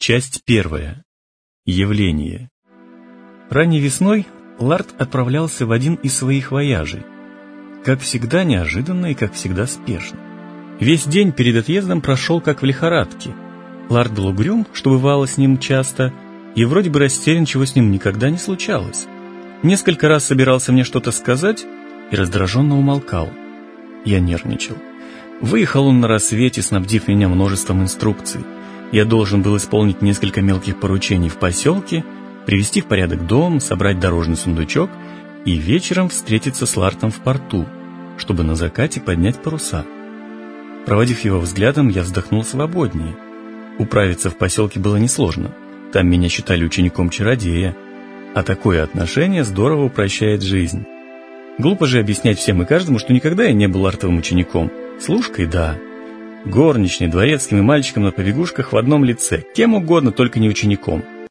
Часть 1. Явление. Ранней весной Ларт отправлялся в один из своих вояжей. Как всегда неожиданно и как всегда спешно. Весь день перед отъездом прошел как в лихорадке. Ларт был угрюм, что бывало с ним часто, и вроде бы растерян, чего с ним никогда не случалось. Несколько раз собирался мне что-то сказать и раздраженно умолкал. Я нервничал. Выехал он на рассвете, снабдив меня множеством инструкций. Я должен был исполнить несколько мелких поручений в поселке, привести в порядок дом, собрать дорожный сундучок и вечером встретиться с Лартом в порту, чтобы на закате поднять паруса. Проводив его взглядом, я вздохнул свободнее. Управиться в поселке было несложно. Там меня считали учеником-чародея, а такое отношение здорово упрощает жизнь. Глупо же объяснять всем и каждому, что никогда я не был Лартовым учеником. Служкой — да. Горничной, дворецким и мальчиком на побегушках в одном лице, кем угодно, только не учеником.